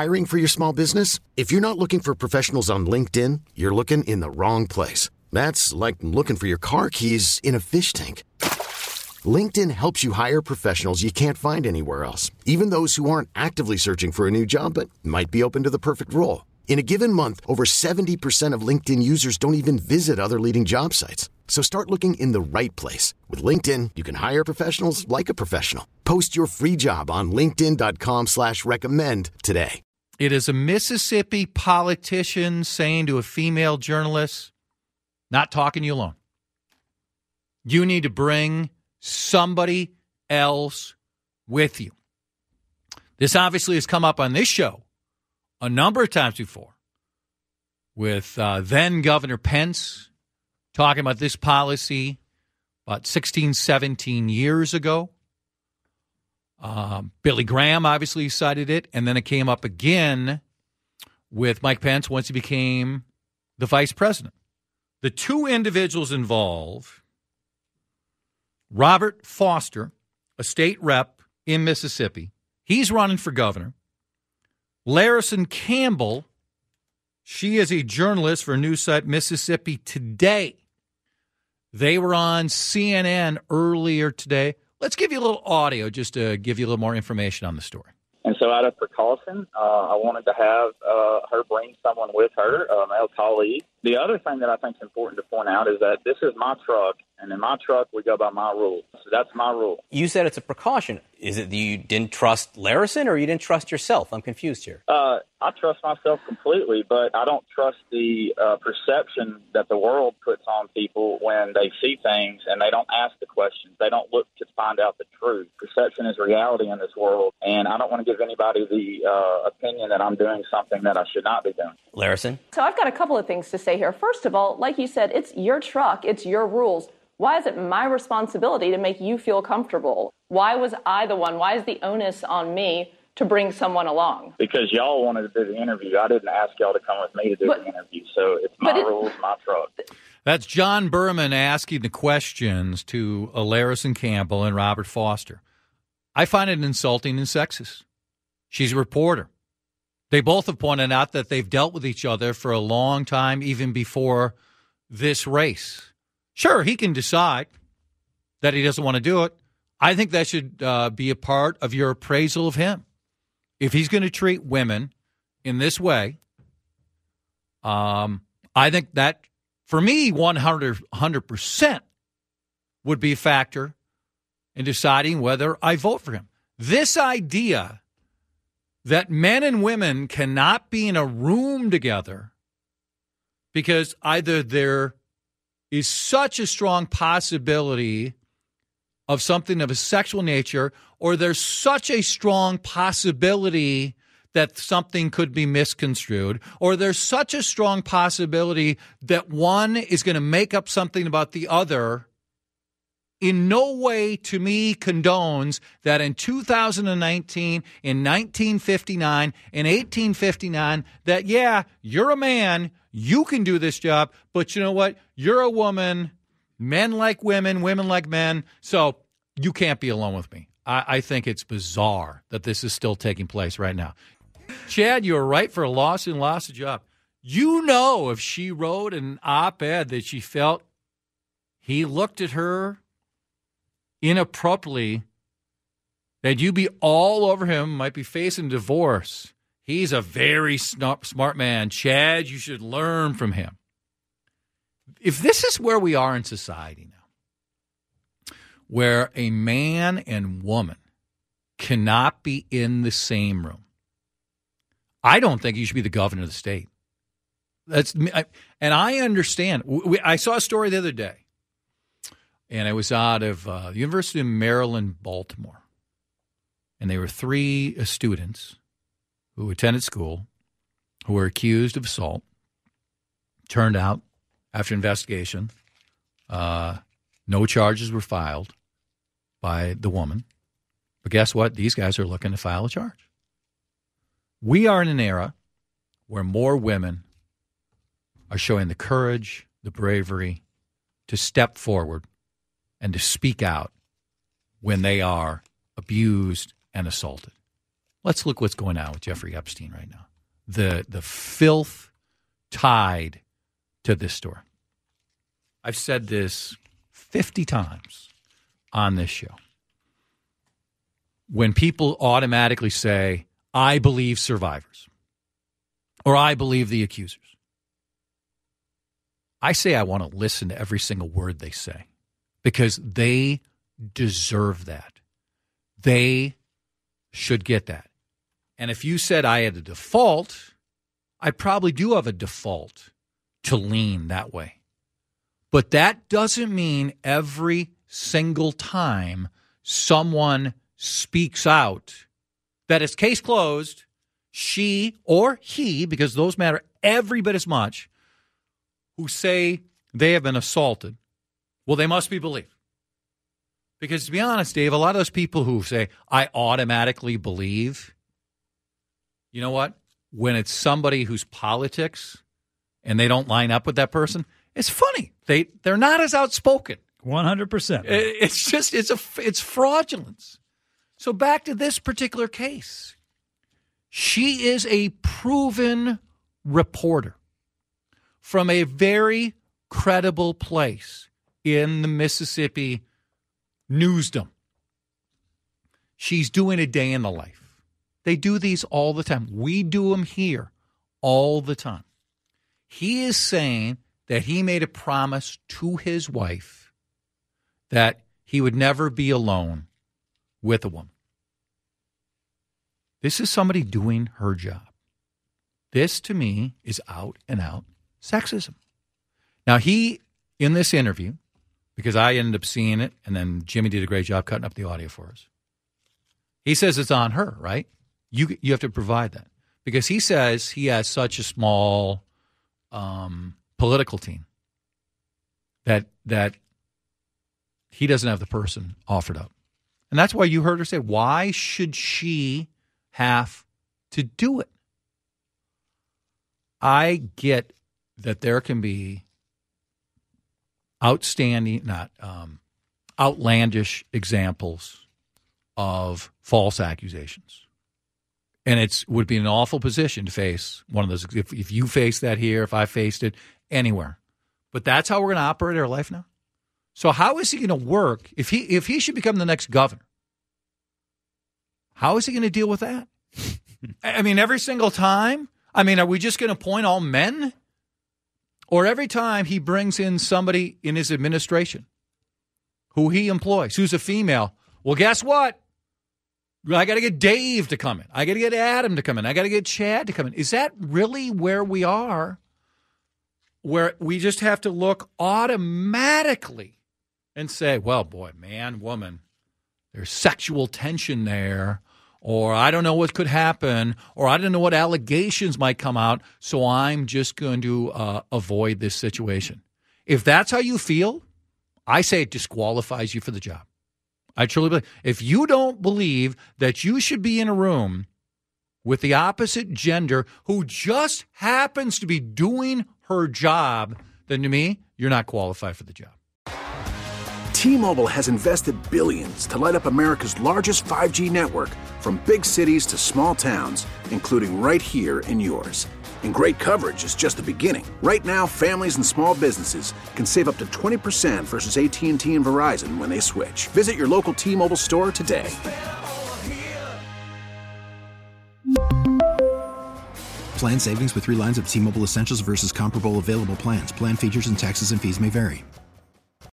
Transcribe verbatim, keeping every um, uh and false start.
Hiring for your small business? If you're not looking for professionals on LinkedIn, you're looking in the wrong place. That's like looking for your car keys in a fish tank. LinkedIn helps you hire professionals you can't find anywhere else, even those who aren't actively searching for a new job but might be open to the perfect role. In a given month, over seventy percent of LinkedIn users don't even visit other leading job sites. So start looking in the right place. With LinkedIn, you can hire professionals like a professional. Post your free job on linkedin.com slash recommend today. It is a Mississippi politician saying to a female journalist, not talking you alone. You need to bring somebody else with you. This obviously has come up on this show a number of times before with uh, then Governor Pence talking about this policy about sixteen, seventeen years ago. Um, Billy Graham obviously cited it, and then it came up again with Mike Pence once he became the vice president. The two individuals involved, Robert Foster, a state rep in Mississippi, he's running for governor. Larison Campbell, she is a journalist for news site Mississippi Today. They were on C N N earlier today. Let's give you a little audio just to give you a little more information on the story. And so out of precaution, uh, I wanted to have uh, her bring someone with her, a male colleague. The other thing that I think is important to point out is that this is my truck, and in my truck, we go by my rules. So that's my rule. You said it's a precaution. Is it that you didn't trust Larison or you didn't trust yourself? I'm confused here. Uh, I trust myself completely, but I don't trust the uh, perception that the world puts on people when they see things and they don't ask the questions. They don't look to find out the truth. Perception is reality in this world, and I don't want to give anybody the uh, opinion that I'm doing something that I should not be doing. Larison? So I've got a couple of things to say here. First of all, like you said, it's your truck, it's your rules. Why is it my responsibility to make you feel comfortable? Why was I the one? Why is the onus on me to bring someone along? Because y'all wanted to do the interview. I didn't ask y'all to come with me to do but, the interview. So it's my it, rules, my truck. That's John Berman asking the questions to Larison Campbell and Robert Foster. I find it insulting and sexist. She's a reporter. They both have pointed out that they've dealt with each other for a long time, even before this race. Sure, he can decide that he doesn't want to do it. I think that should uh, be a part of your appraisal of him. If he's going to treat women in this way, um, I think that, for me, one hundred percent would be a factor in deciding whether I vote for him. This idea that men and women cannot be in a room together because either there is such a strong possibility of something of a sexual nature, or there's such a strong possibility that something could be misconstrued, or there's such a strong possibility that one is going to make up something about the other, in no way, to me, condones that in two thousand nineteen, in nineteen fifty-nine, in eighteen fifty-nine, that, yeah, you're a man, you can do this job, but you know what? You're a woman. Men like women, women like men, so you can't be alone with me. I, I think it's bizarre that this is still taking place right now. Chad, you were right for a lawsuit and lost a job. You know, if she wrote an op-ed that she felt he looked at her inappropriately, that you'd be all over him, might be facing divorce. He's a very smart man. Chad, you should learn from him. If this is where we are in society now, where a man and woman cannot be in the same room, I don't think you should be the governor of the state. That's, and I understand. I saw a story the other day, and it was out of uh, the University of Maryland, Baltimore. And they were three students who attended school who were accused of assault. Turned out, after investigation, uh, no charges were filed by the woman. But guess what? These guys are looking to file a charge. We are in an era where more women are showing the courage, the bravery to step forward and to speak out when they are abused and assaulted. let's look what's going on with Jeffrey Epstein right now. The the filth tied to this story. I've said this fifty times on this show. When people automatically say, I believe survivors, or I believe the accusers, I say I want to listen to every single word they say because they deserve that. They should get that. And if you said I had a default, I probably do have a default to lean that way. But that doesn't mean every single time someone speaks out that it's case closed, she or he, because those matter every bit as much, who say they have been assaulted, well, they must be believed. Because to be honest, Dave, a lot of those people who say, I automatically believe, you know what? When it's somebody whose politics and they don't line up with that person, it's funny. They, they're not as outspoken. one hundred percent. It's just, it's a, it's fraudulence. So back to this particular case. She is a proven reporter from a very credible place in the Mississippi newsdom. She's doing a day in the life. They do these all the time. We do them here all the time. He is saying that he made a promise to his wife that he would never be alone with a woman. This is somebody doing her job. This, to me, is out and out sexism. Now, he, in this interview, because I ended up seeing it, and then Jimmy did a great job cutting up the audio for us, he says it's on her, right? You you have to provide that. Because he says he has such a small um, political team that that he doesn't have the person offered up. And that's why you heard her say, why should she have to do it? I get that there can be outstanding, not um, outlandish examples of false accusations. And it would be an awful position to face one of those. If, if you face that here, if I faced it anywhere. But that's how we're going to operate our life now. So how is he going to work if he if he should become the next governor? How is he going to deal with that? I mean, every single time? I mean, are we just going to appoint all men? Or every time he brings in somebody in his administration who he employs, who's a female, well, guess what? I got to get Dave to come in. I got to get Adam to come in. I got to get Chad to come in. Is that really where we are? Where we just have to look automatically and say, well, boy, man, woman, there's sexual tension there, or I don't know what could happen, or I don't know what allegations might come out, so I'm just going to uh, avoid this situation. If that's how you feel, I say it disqualifies you for the job. I truly believe. If you don't believe that you should be in a room with the opposite gender who just happens to be doing her job, then to me, you're not qualified for the job. T-Mobile has invested billions to light up America's largest five G network, from big cities to small towns, including right here in yours. And great coverage is just the beginning. Right now, families and small businesses can save up to twenty percent versus A T and T and Verizon when they switch. Visit your local T-Mobile store today. Plan savings with three lines of T-Mobile Essentials versus comparable available plans. Plan features and taxes and fees may vary.